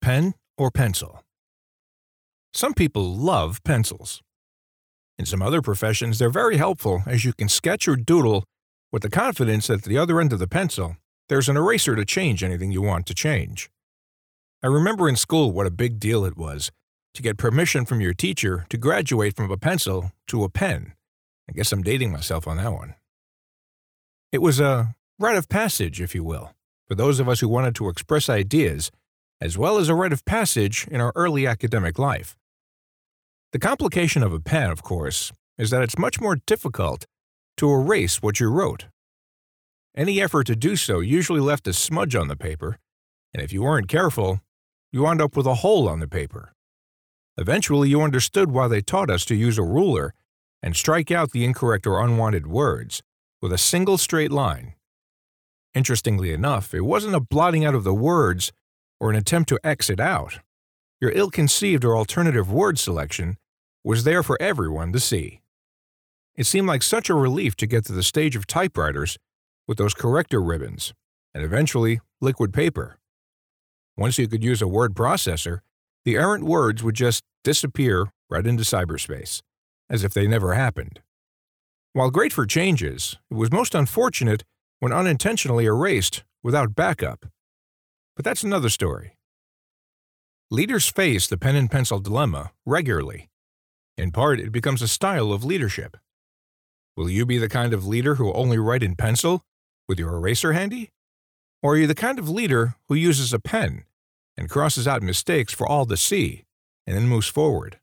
pen or pencil? Some people love pencils. In some other professions, they're very helpful as you can sketch or doodle with the confidence that at the other end of the pencil, there's an eraser to change anything you want to change. I remember in school what a big deal it was to get permission from your teacher to graduate from a pencil to a pen. I guess I'm dating myself on that one. It was a rite of passage, if you will, for those of us who wanted to express ideas, as well as a rite of passage in our early academic life. The complication of a pen, of course, is that it's much more difficult to erase what you wrote. Any effort to do so usually left a smudge on the paper, and if you weren't careful, you wound up with a hole on the paper. Eventually, you understood why they taught us to use a ruler and strike out the incorrect or unwanted words with a single straight line. Interestingly enough, it wasn't a blotting out of the words or an attempt to X it out. Your ill-conceived or alternative word selection was there for everyone to see. It seemed like such a relief to get to the stage of typewriters with those corrector ribbons, and eventually liquid paper. Once you could use a word processor, the errant words would just disappear right into cyberspace, as if they never happened. While great for changes, it was most unfortunate when unintentionally erased without backup. But that's another story. Leaders face the pen and pencil dilemma regularly. In part, it becomes a style of leadership. Will you be the kind of leader who will only write in pencil with your eraser handy? Or are you the kind of leader who uses a pen and crosses out mistakes for all to see and then moves forward?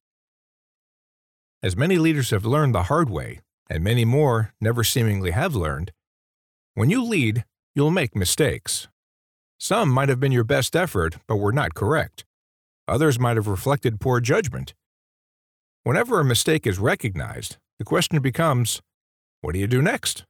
As many leaders have learned the hard way, and many more never seemingly have learned, when you lead, you'll make mistakes. Some might have been your best effort but were not correct. Others might have reflected poor judgment. Whenever a mistake is recognized, the question becomes, what do you do next?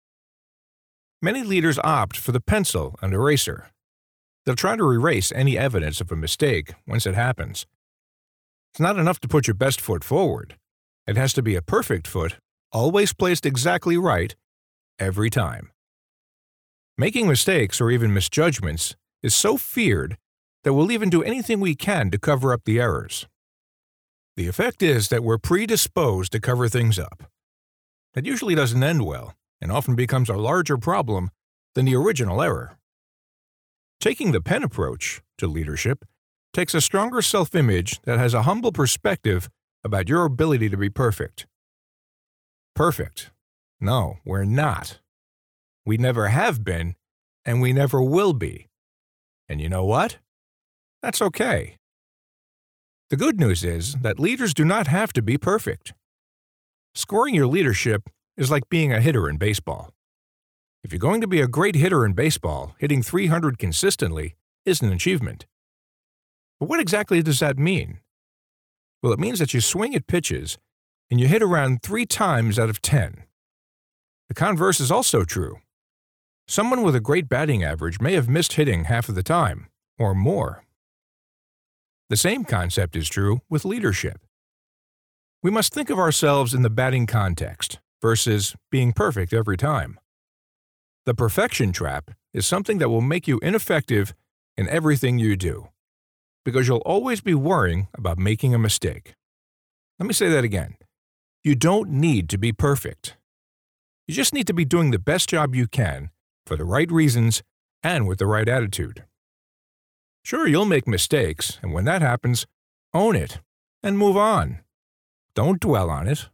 Many leaders opt for the pencil and eraser. They'll try to erase any evidence of a mistake once it happens. It's not enough to put your best foot forward. It has to be a perfect foot, always placed exactly right, every time. Making mistakes or even misjudgments is so feared that we'll even do anything we can to cover up the errors. The effect is that we're predisposed to cover things up. That usually doesn't end well, and often becomes a larger problem than the original error. Taking the pen approach to leadership takes a stronger self-image that has a humble perspective about your ability to be perfect. Perfect? No, we're not. We never have been, and we never will be. And you know what? That's okay. The good news is that leaders do not have to be perfect. Scoring your leadership is like being a hitter in baseball. If you're going to be a great hitter in baseball, hitting .300 consistently is an achievement. But what exactly does that mean? Well, it means that you swing at pitches and you hit around 3 times out of 10. The converse is also true. Someone with a great batting average may have missed hitting half of the time, or more. The same concept is true with leadership. We must think of ourselves in the batting context versus being perfect every time. The perfection trap is something that will make you ineffective in everything you do, because you'll always be worrying about making a mistake. Let me say that again. You don't need to be perfect. You just need to be doing the best job you can for the right reasons and with the right attitude. Sure, you'll make mistakes, and when that happens, own it and move on. Don't dwell on it.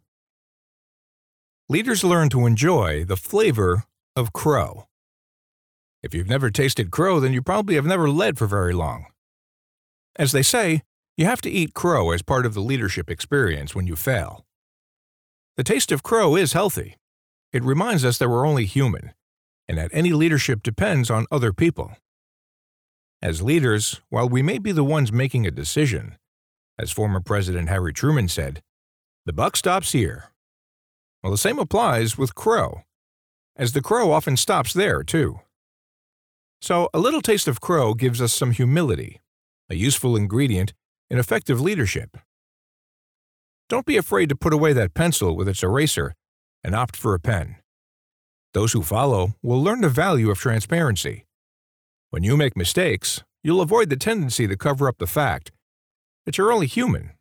Leaders learn to enjoy the flavor of crow. If you've never tasted crow, then you probably have never led for very long. As they say, you have to eat crow as part of the leadership experience when you fail. The taste of crow is healthy. It reminds us that we're only human, and that any leadership depends on other people. As leaders, while we may be the ones making a decision, as former President Harry Truman said, the buck stops here. Well, the same applies with crow, as the crow often stops there, too. So, a little taste of crow gives us some humility, a useful ingredient in effective leadership. Don't be afraid to put away that pencil with its eraser and opt for a pen. Those who follow will learn the value of transparency. When you make mistakes, you'll avoid the tendency to cover up the fact that you're only human